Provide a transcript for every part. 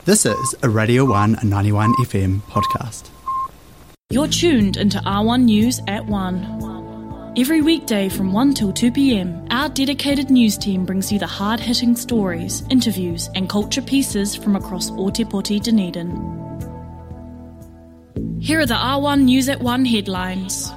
This is a Radio 1 91 FM podcast. You're tuned into R1 News at 1. Every weekday from 1 till 2 p.m, our dedicated news team brings you the hard-hitting stories, interviews and culture pieces from across Ōtepoti, Dunedin. Here are the R1 News at 1 headlines.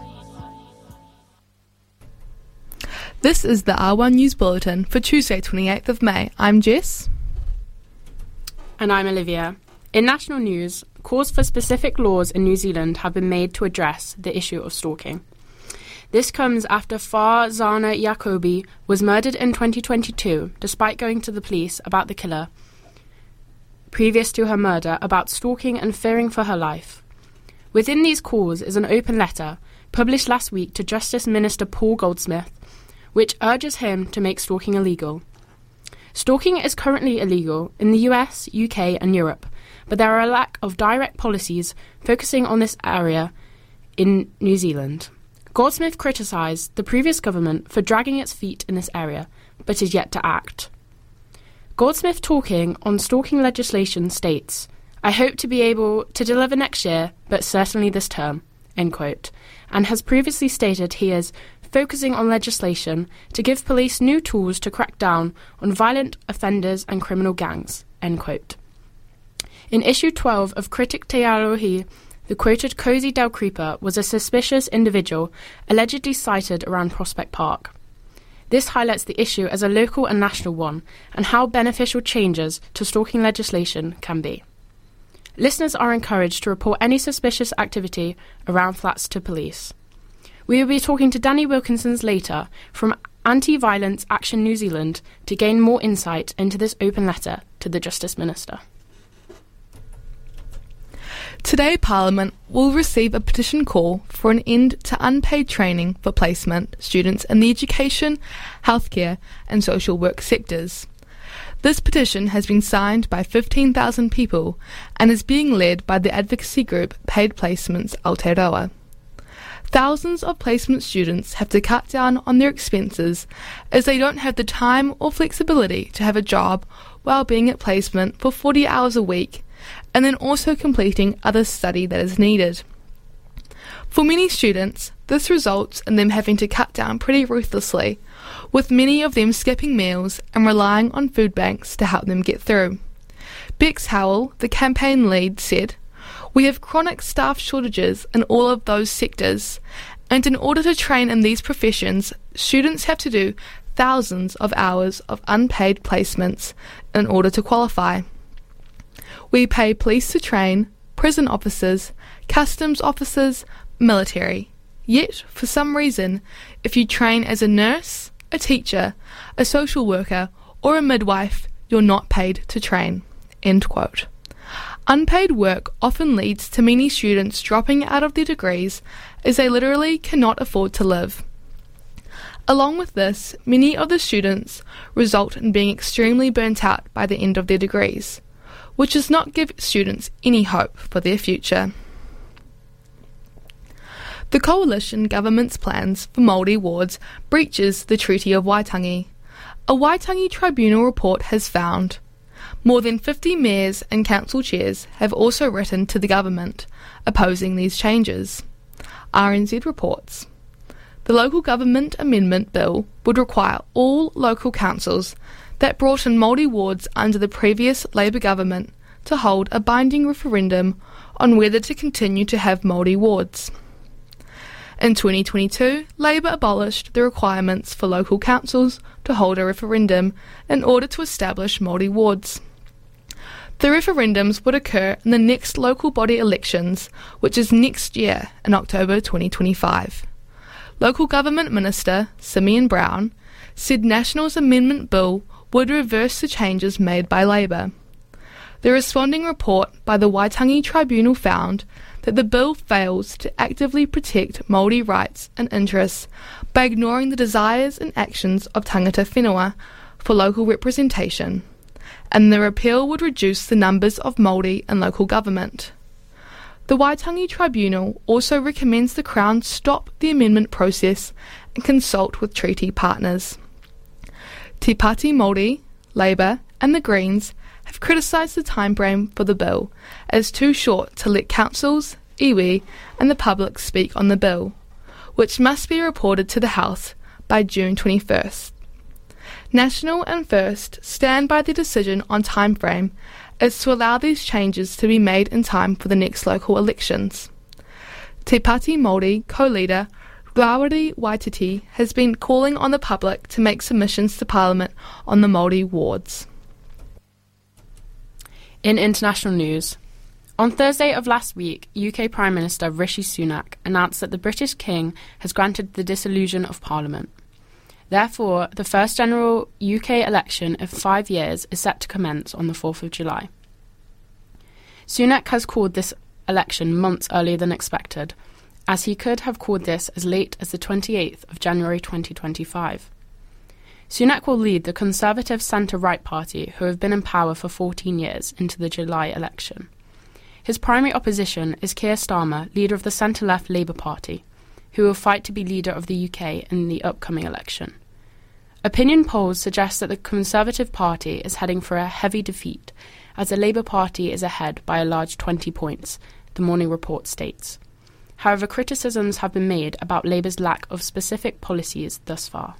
This is the R1 News Bulletin for Tuesday 28th of May. I'm Jess. And I'm Olivia. In national news, calls for specific laws in New Zealand have been made to address the issue of stalking. This comes after Farzana Yacobi was murdered in 2022, despite going to the police about the killer previous to her murder about stalking and fearing for her life. Within these calls is an open letter published last week to Justice Minister Paul Goldsmith, which urges him to make stalking illegal. Stalking is currently illegal in the US, UK and Europe, but there are a lack of direct policies focusing on this area in New Zealand. Goldsmith criticised the previous government for dragging its feet in this area, but is yet to act. Goldsmith, talking on stalking legislation, states, "I hope to be able to deliver next year, but certainly this term," end quote, and has previously stated he is focusing on legislation to give police new tools to crack down on violent offenders and criminal gangs, end quote. In issue 12 of Critic Te Arohi, the quoted Cozy Del Creeper was a suspicious individual allegedly sighted around Prospect Park. This highlights the issue as a local and national one, and how beneficial changes to stalking legislation can be. Listeners are encouraged to report any suspicious activity around flats to police. We will be talking to Danny Wilkinsons later from Anti-Violence Action New Zealand to gain more insight into this open letter to the Justice Minister. Today, Parliament will receive a petition call for an end to unpaid training for placement students in the education, healthcare and social work sectors. This petition has been signed by 15,000 people and is being led by the advocacy group Paid Placements Aotearoa. Thousands of placement students have to cut down on their expenses as they don't have the time or flexibility to have a job while being at placement for 40 hours a week, and then also completing other study that is needed. For many students, this results in them having to cut down pretty ruthlessly, with many of them skipping meals and relying on food banks to help them get through. Bex Howell, the campaign lead, said, "We have chronic staff shortages in all of those sectors, and in order to train in these professions, students have to do thousands of hours of unpaid placements in order to qualify. We pay police to train, prison officers, customs officers, military. Yet, for some reason, if you train as a nurse, a teacher, a social worker, or a midwife, you're not paid to train." End quote. Unpaid work often leads to many students dropping out of their degrees as they literally cannot afford to live. Along with this, many of the students result in being extremely burnt out by the end of their degrees, which does not give students any hope for their future. The coalition government's plans for Māori wards breaches the Treaty of Waitangi. A Waitangi Tribunal report has found more than 50 mayors and council chairs have also written to the government, opposing these changes. RNZ reports. The Local Government Amendment Bill would require all local councils that brought in Māori wards under the previous Labour government to hold a binding referendum on whether to continue to have Māori wards. In 2022, Labour abolished the requirements for local councils to hold a referendum in order to establish Māori wards. The referendums would occur in the next local body elections, which is next year in October 2025. Local Government Minister Simeon Brown said National's amendment bill would reverse the changes made by Labour. The responding report by the Waitangi Tribunal found that the bill fails to actively protect Māori rights and interests by ignoring the desires and actions of tangata whenua for local representation, and the repeal would reduce the numbers of Māori in local government. The Waitangi Tribunal also recommends the Crown stop the amendment process and consult with treaty partners. Te Pāti Māori, Labour and the Greens have criticised the timeframe for the bill as too short to let councils, iwi and the public speak on the bill, which must be reported to the House by June 21st. National and First stand by their decision on timeframe as to allow these changes to be made in time for the next local elections. Te Pāti Māori co-leader Rawiri Waititi has been calling on the public to make submissions to Parliament on the Māori wards. In international news, on Thursday of last week, UK Prime Minister Rishi Sunak announced that the British King has granted the dissolution of Parliament. Therefore, the first general UK election of 5 years is set to commence on the 4th of July. Sunak has called this election months earlier than expected, as he could have called this as late as the 28th of January 2025. Sunak will lead the Conservative Centre-Right Party, who have been in power for 14 years, into the July election. His primary opposition is Keir Starmer, leader of the centre-left Labour Party, who will fight to be leader of the UK in the upcoming election. Opinion polls suggest that the Conservative Party is heading for a heavy defeat, as the Labour Party is ahead by a large 20 points, the Morning Report states. However, criticisms have been made about Labour's lack of specific policies thus far.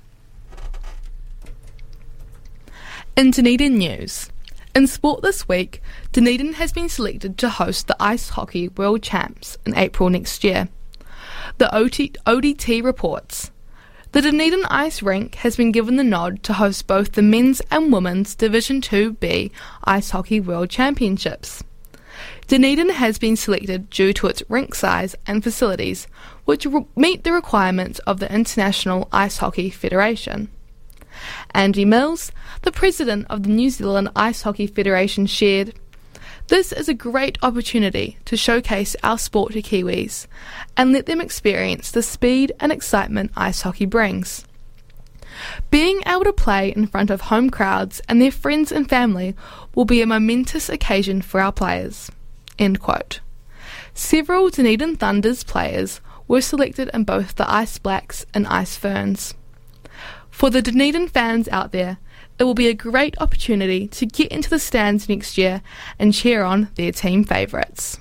In Dunedin news. In sport this week, Dunedin has been selected to host the Ice Hockey World Champs in April next year. The ODT reports. The Dunedin Ice Rink has been given the nod to host both the men's and women's Division 2B Ice Hockey World Championships. Dunedin has been selected due to its rink size and facilities, which meet the requirements of the International Ice Hockey Federation. Andy Mills, the president of the New Zealand Ice Hockey Federation, shared, "This is a great opportunity to showcase our sport to Kiwis and let them experience the speed and excitement ice hockey brings. Being able to play in front of home crowds and their friends and family will be a momentous occasion for our players." End quote. Several Dunedin Thunders players were selected in both the Ice Blacks and Ice Ferns. For the Dunedin fans out there, it will be a great opportunity to get into the stands next year and cheer on their team favourites.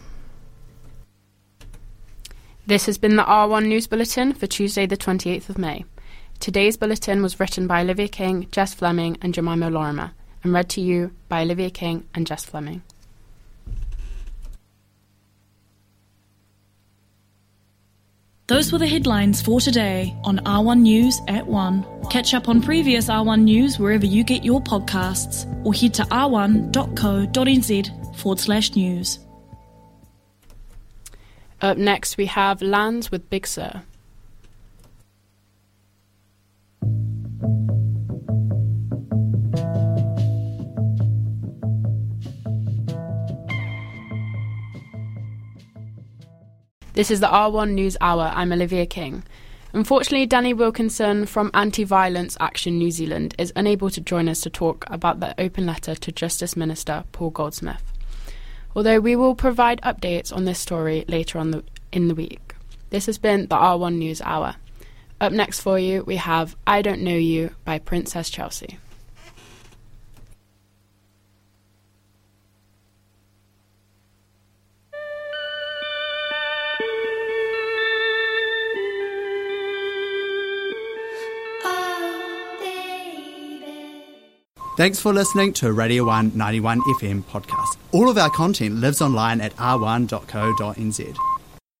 This has been the R1 News Bulletin for Tuesday the 28th of May. Today's bulletin was written by Olivia King, Jess Fleming and Jemima Lorimer, and read to you by Olivia King and Jess Fleming. Those were the headlines for today on R1 News at 1. Catch up on previous R1 News wherever you get your podcasts or head to r1.co.nz/news. Up next we have Lands with Big Sir. This is the R1 News Hour. I'm Olivia King. Unfortunately, Danny Wilkinson from Anti-Violence Action New Zealand is unable to join us to talk about the open letter to Justice Minister Paul Goldsmith, although we will provide updates on this story later on in the week. This has been the R1 News Hour. Up next for you, we have I Don't Know You by Princess Chelsea. Thanks for listening to Radio 1 91 FM podcast. All of our content lives online at r1.co.nz.